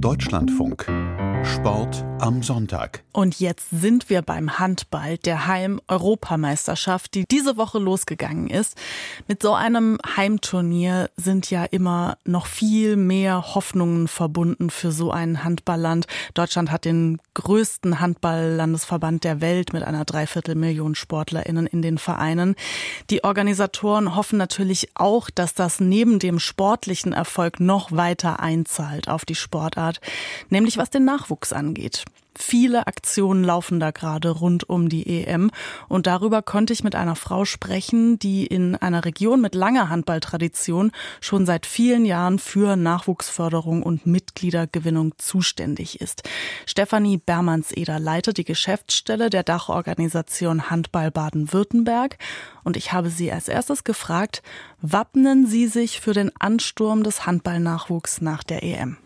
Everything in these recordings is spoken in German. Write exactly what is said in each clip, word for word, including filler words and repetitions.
Deutschlandfunk. Sport am Sonntag. Und jetzt sind wir beim Handball der Heim-Europameisterschaft, die diese Woche losgegangen ist. Mit so einem Heimturnier sind ja immer noch viel mehr Hoffnungen verbunden für so ein Handballland. Deutschland hat den größten Handballlandesverband der Welt mit einer Dreiviertelmillion SportlerInnen in den Vereinen. Die Organisatoren hoffen natürlich auch, dass das neben dem sportlichen Erfolg noch weiter einzahlt auf die Sportart, nämlich was den Nachwuchs angeht. Viele Aktionen laufen da gerade rund um die E M und darüber konnte ich mit einer Frau sprechen, die in einer Region mit langer Handballtradition schon seit vielen Jahren für Nachwuchsförderung und Mitgliedergewinnung zuständig ist. Stefanie Bermannseder leitet die Geschäftsstelle der Dachorganisation Handball Baden-Württemberg und ich habe sie als erstes gefragt, wappnen Sie sich für den Ansturm des Handballnachwuchs nach der E M?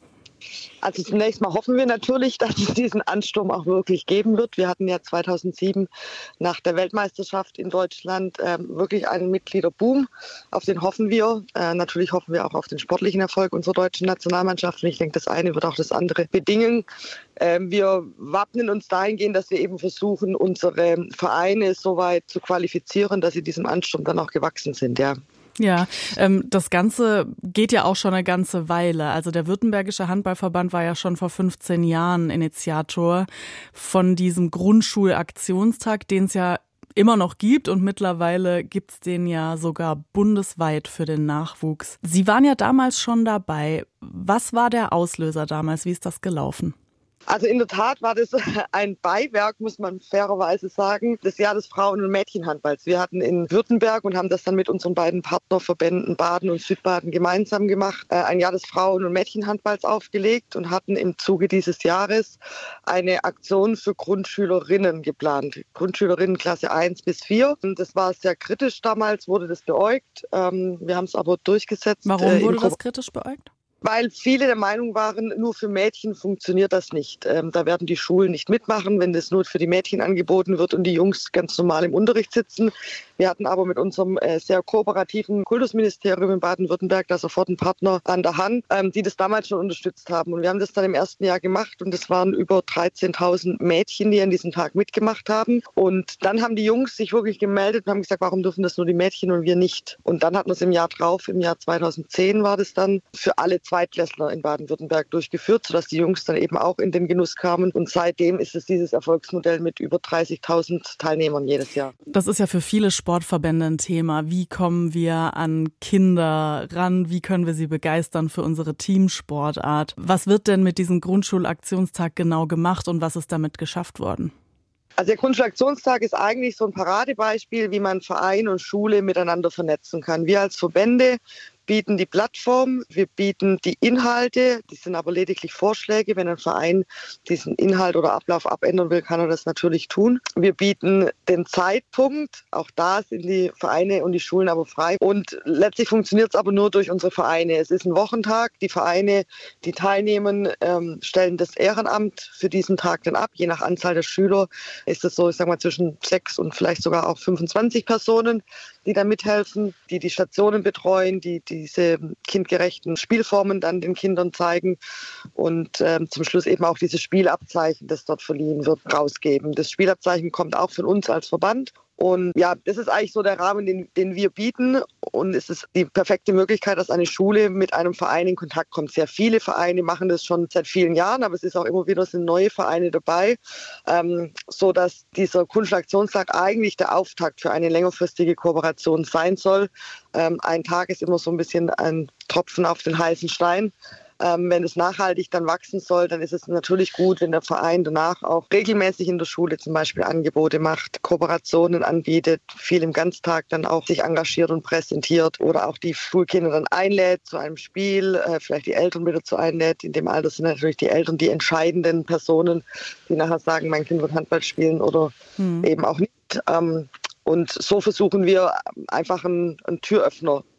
Also zunächst mal hoffen wir natürlich, dass es diesen Ansturm auch wirklich geben wird. Wir hatten ja zweitausendsieben nach der Weltmeisterschaft in Deutschland äh, wirklich einen Mitgliederboom. Auf den hoffen wir. Äh, natürlich hoffen wir auch auf den sportlichen Erfolg unserer deutschen Nationalmannschaft. Und ich denke, das eine wird auch das andere bedingen. Äh, wir wappnen uns dahingehend, dass wir eben versuchen, unsere Vereine so weit zu qualifizieren, dass sie diesem Ansturm dann auch gewachsen sind, ja. Ja, ähm, das Ganze geht ja auch schon eine ganze Weile. Also der Württembergische Handballverband war ja schon vor fünfzehn Jahren Initiator von diesem Grundschulaktionstag, den es ja immer noch gibt und mittlerweile gibt es den ja sogar bundesweit für den Nachwuchs. Sie waren ja damals schon dabei. Was war der Auslöser damals? Wie ist das gelaufen? Also in der Tat war das ein Beiwerk, muss man fairerweise sagen, des Jahr des Frauen- und Mädchenhandballs. Wir hatten in Württemberg und haben das dann mit unseren beiden Partnerverbänden Baden und Südbaden gemeinsam gemacht, ein Jahr des Frauen- und Mädchenhandballs aufgelegt und hatten im Zuge dieses Jahres eine Aktion für Grundschülerinnen geplant. Grundschülerinnen Klasse eins bis vier. Das war sehr kritisch damals, wurde das beäugt. Wir haben es aber durchgesetzt. Warum wurde das kritisch beäugt? Weil viele der Meinung waren, nur für Mädchen funktioniert das nicht. Ähm, da werden die Schulen nicht mitmachen, wenn das nur für die Mädchen angeboten wird und die Jungs ganz normal im Unterricht sitzen. Wir hatten aber mit unserem äh, sehr kooperativen Kultusministerium in Baden-Württemberg da sofort einen Partner an der Hand, ähm, die das damals schon unterstützt haben. Und wir haben das dann im ersten Jahr gemacht und es waren über dreizehntausend Mädchen, die an diesem Tag mitgemacht haben. Und dann haben die Jungs sich wirklich gemeldet und haben gesagt, warum dürfen das nur die Mädchen und wir nicht? Und dann hatten wir es im Jahr drauf, im Jahr zweitausendzehn war das dann, für alle Zweitklässler in Baden-Württemberg durchgeführt, sodass die Jungs dann eben auch in den Genuss kamen. Und seitdem ist es dieses Erfolgsmodell mit über dreißigtausend Teilnehmern jedes Jahr. Das ist ja für viele Sportverbände ein Thema. Wie kommen wir an Kinder ran? Wie können wir sie begeistern für unsere Teamsportart? Was wird denn mit diesem Grundschulaktionstag genau gemacht und was ist damit geschafft worden? Also der Grundschulaktionstag ist eigentlich so ein Paradebeispiel, wie man Verein und Schule miteinander vernetzen kann. Wir als Verbände bieten die Plattform, wir bieten die Inhalte, die sind aber lediglich Vorschläge. Wenn ein Verein diesen Inhalt oder Ablauf abändern will, kann er das natürlich tun. Wir bieten den Zeitpunkt, auch da sind die Vereine und die Schulen aber frei. Und letztlich funktioniert es aber nur durch unsere Vereine. Es ist ein Wochentag, die Vereine, die teilnehmen, ähm, stellen das Ehrenamt für diesen Tag dann ab. Je nach Anzahl der Schüler ist es so, ich sag mal, zwischen sechs und vielleicht sogar auch fünfundzwanzig Personen, die da mithelfen, die die Stationen betreuen, die diese kindgerechten Spielformen dann den Kindern zeigen und ähm, zum Schluss eben auch dieses Spielabzeichen, das dort verliehen wird, rausgeben. Das Spielabzeichen kommt auch von uns als Verband. Und ja, das ist eigentlich so der Rahmen, den, den wir bieten. Und es ist die perfekte Möglichkeit, dass eine Schule mit einem Verein in Kontakt kommt. Sehr viele Vereine machen das schon seit vielen Jahren, aber es ist auch immer wieder sind neue Vereine dabei, ähm, so dass dieser Grundschulaktionstag eigentlich der Auftakt für eine längerfristige Kooperation sein soll. Ähm, ein Tag ist immer so ein bisschen ein Tropfen auf den heißen Stein. Ähm, wenn es nachhaltig dann wachsen soll, dann ist es natürlich gut, wenn der Verein danach auch regelmäßig in der Schule zum Beispiel Angebote macht, Kooperationen anbietet, viel im Ganztag dann auch sich engagiert und präsentiert oder auch die Schulkinder dann einlädt zu einem Spiel, äh, vielleicht die Eltern wieder zu einlädt. In dem Alter sind natürlich die Eltern die entscheidenden Personen, die nachher sagen, mein Kind wird Handball spielen oder hm. eben auch nicht. Ähm, Und so versuchen wir einfach einen, einen Türöffner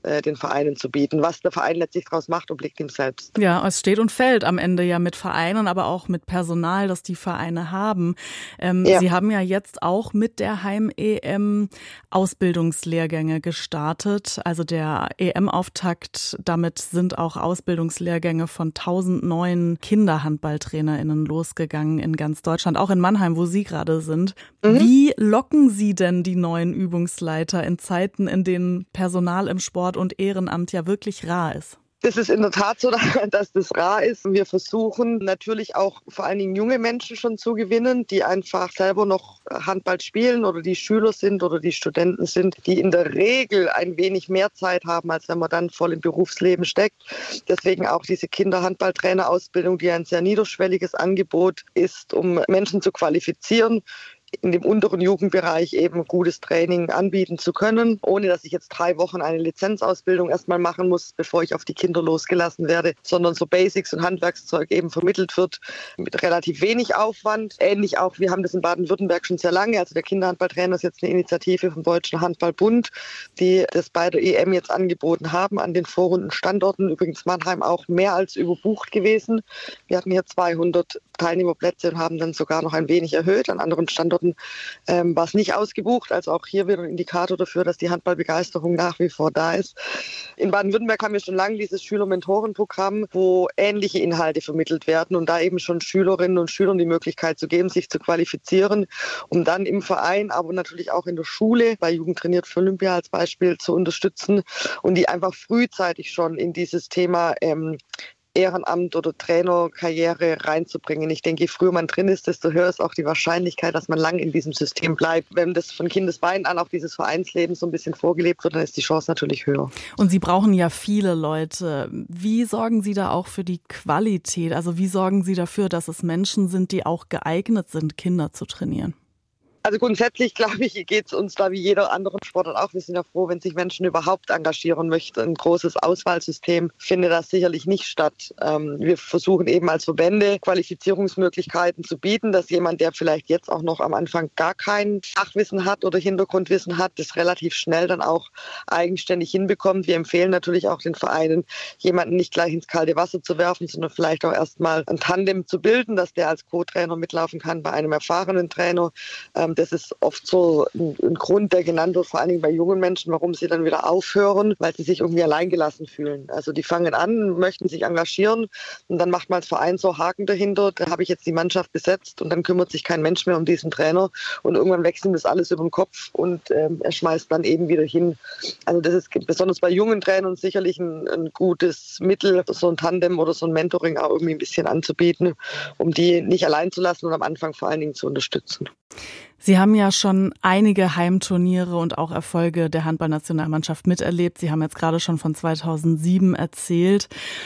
äh, den Vereinen zu bieten. Was der Verein letztlich daraus macht, obliegt ihm selbst. Ja, es steht und fällt am Ende ja mit Vereinen, aber auch mit Personal, das die Vereine haben. Ähm, ja. Sie haben ja jetzt auch mit der Heim-E M Ausbildungslehrgänge gestartet. Also der E M-Auftakt, damit sind auch Ausbildungslehrgänge von tausend neuen KinderhandballtrainerInnen losgegangen in ganz Deutschland, auch in Mannheim, wo Sie gerade sind. Mhm. Wie locken Sie denn die neuen Übungsleiter in Zeiten, in denen Personal im Sport und Ehrenamt ja wirklich rar ist? Das ist in der Tat so, dass das rar ist. Wir versuchen natürlich auch vor allen Dingen junge Menschen schon zu gewinnen, die einfach selber noch Handball spielen oder die Schüler sind oder die Studenten sind, die in der Regel ein wenig mehr Zeit haben, als wenn man dann voll im Berufsleben steckt. Deswegen auch diese Kinderhandballtrainerausbildung, die ein sehr niederschwelliges Angebot ist, um Menschen zu qualifizieren, in dem unteren Jugendbereich eben gutes Training anbieten zu können, ohne dass ich jetzt drei Wochen eine Lizenzausbildung erstmal machen muss, bevor ich auf die Kinder losgelassen werde, sondern so Basics und Handwerkszeug eben vermittelt wird mit relativ wenig Aufwand. Ähnlich auch, wir haben das in Baden-Württemberg schon sehr lange, also der Kinderhandballtrainer ist jetzt eine Initiative vom Deutschen Handballbund, die das bei der E M jetzt angeboten haben an den Vorrundenstandorten. Übrigens Mannheim auch mehr als überbucht gewesen. Wir hatten hier zweihundert Teilnehmerplätze und haben dann sogar noch ein wenig erhöht. An anderen Standorten ähm, war es nicht ausgebucht. Also auch hier wieder ein Indikator dafür, dass die Handballbegeisterung nach wie vor da ist. In Baden-Württemberg haben wir schon lange dieses Schüler-Mentoren-Programm, wo ähnliche Inhalte vermittelt werden und da eben schon Schülerinnen und Schülern die Möglichkeit zu geben, sich zu qualifizieren, um dann im Verein, aber natürlich auch in der Schule, bei Jugend trainiert für Olympia als Beispiel, zu unterstützen und die einfach frühzeitig schon in dieses Thema ähm, Ehrenamt oder Trainerkarriere reinzubringen. Ich denke, je früher man drin ist, desto höher ist auch die Wahrscheinlichkeit, dass man lang in diesem System bleibt. Wenn das von Kindesbeinen an auch dieses Vereinsleben so ein bisschen vorgelebt wird, dann ist die Chance natürlich höher. Und Sie brauchen ja viele Leute. Wie sorgen Sie da auch für die Qualität? Also wie sorgen Sie dafür, dass es Menschen sind, die auch geeignet sind, Kinder zu trainieren? Also grundsätzlich, glaube ich, geht es uns da wie jeder anderen Sportart auch. Wir sind ja froh, wenn sich Menschen überhaupt engagieren möchten. Ein großes Auswahlsystem findet das sicherlich nicht statt. Ähm, wir versuchen eben als Verbände Qualifizierungsmöglichkeiten zu bieten, dass jemand, der vielleicht jetzt auch noch am Anfang gar kein Fachwissen hat oder Hintergrundwissen hat, das relativ schnell dann auch eigenständig hinbekommt. Wir empfehlen natürlich auch den Vereinen, jemanden nicht gleich ins kalte Wasser zu werfen, sondern vielleicht auch erstmal ein Tandem zu bilden, dass der als Co-Trainer mitlaufen kann bei einem erfahrenen Trainer. Ähm, Das ist oft so ein Grund, der genannt wird, vor allen Dingen bei jungen Menschen, warum sie dann wieder aufhören, weil sie sich irgendwie alleingelassen fühlen. Also die fangen an, möchten sich engagieren und dann macht man als Verein so Haken dahinter, da habe ich jetzt die Mannschaft besetzt und dann kümmert sich kein Mensch mehr um diesen Trainer und irgendwann wechselt das alles über den Kopf und ähm, er schmeißt dann eben wieder hin. Also das ist besonders bei jungen Trainern sicherlich ein, ein gutes Mittel, so ein Tandem oder so ein Mentoring auch irgendwie ein bisschen anzubieten, um die nicht allein zu lassen und am Anfang vor allen Dingen zu unterstützen. Sie haben ja schon einige Heimturniere und auch Erfolge der Handballnationalmannschaft miterlebt. Sie haben jetzt gerade schon von zweitausendsieben erzählt.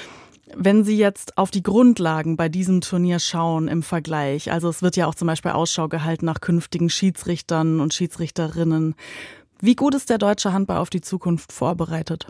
Wenn Sie jetzt auf die Grundlagen bei diesem Turnier schauen im Vergleich, also es wird ja auch zum Beispiel Ausschau gehalten nach künftigen Schiedsrichtern und Schiedsrichterinnen. Wie gut ist der deutsche Handball auf die Zukunft vorbereitet?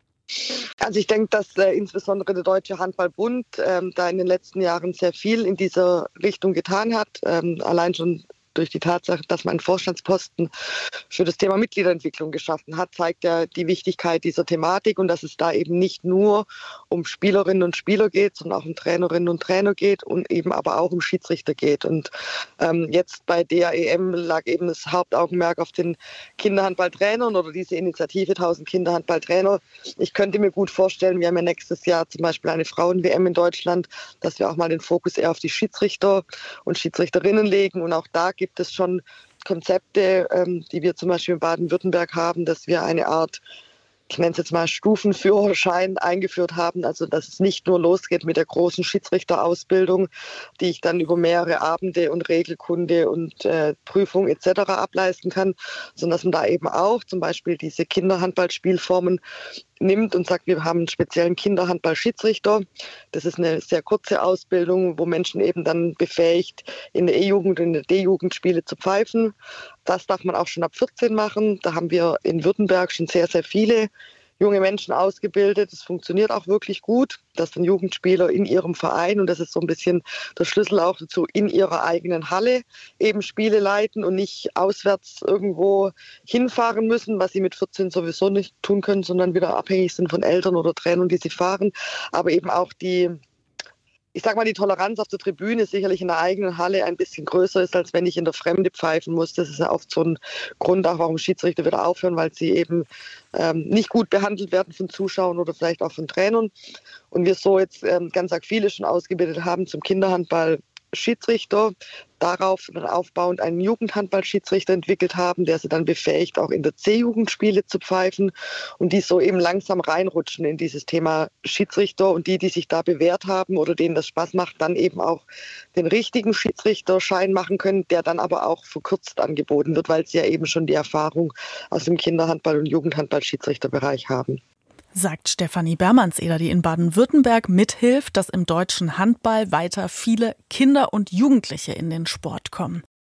Also ich denke, dass äh, insbesondere der Deutsche Handballbund ähm, da in den letzten Jahren sehr viel in dieser Richtung getan hat. Ähm, allein schon durch die Tatsache, dass man einen Vorstandsposten für das Thema Mitgliederentwicklung geschaffen hat, zeigt ja die Wichtigkeit dieser Thematik und dass es da eben nicht nur um Spielerinnen und Spieler geht, sondern auch um Trainerinnen und Trainer geht und eben aber auch um Schiedsrichter geht. Und ähm, jetzt bei der E M lag eben das Hauptaugenmerk auf den Kinderhandballtrainern oder diese Initiative tausend Kinderhandballtrainer. Ich könnte mir gut vorstellen, wir haben ja nächstes Jahr zum Beispiel eine Frauen-W M in Deutschland, dass wir auch mal den Fokus eher auf die Schiedsrichter und Schiedsrichterinnen legen und auch da gibt es schon Konzepte, ähm, die wir zum Beispiel in Baden-Württemberg haben, dass wir eine Art, ich nenne es jetzt mal Stufenführerschein eingeführt haben, also dass es nicht nur losgeht mit der großen Schiedsrichterausbildung, die ich dann über mehrere Abende und Regelkunde und äh, Prüfung et cetera ableisten kann, sondern dass man da eben auch zum Beispiel diese Kinderhandballspielformen nimmt und sagt, wir haben einen speziellen Kinderhandball-Schiedsrichter. Das ist eine sehr kurze Ausbildung, wo Menschen eben dann befähigt, in der E-Jugend und in der D-Jugend Spiele zu pfeifen. Das darf man auch schon ab vierzehn machen. Da haben wir in Württemberg schon sehr, sehr viele junge Menschen ausgebildet. Es funktioniert auch wirklich gut, dass dann Jugendspieler in ihrem Verein, und das ist so ein bisschen der Schlüssel auch dazu, in ihrer eigenen Halle eben Spiele leiten und nicht auswärts irgendwo hinfahren müssen, was sie mit vierzehn sowieso nicht tun können, sondern wieder abhängig sind von Eltern oder Trainern, die sie fahren. Aber eben auch die Ich sag mal, die Toleranz auf der Tribüne sicherlich in der eigenen Halle ein bisschen größer ist, als wenn ich in der Fremde pfeifen muss. Das ist ja oft so ein Grund, auch warum Schiedsrichter wieder aufhören, weil sie eben ähm, nicht gut behandelt werden von Zuschauern oder vielleicht auch von Trainern. Und wir so jetzt ähm, ganz arg viele schon ausgebildet haben zum Kinderhandball Schiedsrichter, darauf dann aufbauend einen Jugendhandballschiedsrichter entwickelt haben, der sie dann befähigt, auch in der C-Jugendspiele zu pfeifen und die so eben langsam reinrutschen in dieses Thema Schiedsrichter und die, die sich da bewährt haben oder denen das Spaß macht, dann eben auch den richtigen Schiedsrichterschein machen können, der dann aber auch verkürzt angeboten wird, weil sie ja eben schon die Erfahrung aus dem Kinderhandball- und Jugendhandball-Schiedsrichterbereich haben. Sagt Stefanie Bermanseder, die in Baden-Württemberg mithilft, dass im deutschen Handball weiter viele Kinder und Jugendliche in den Sport kommen.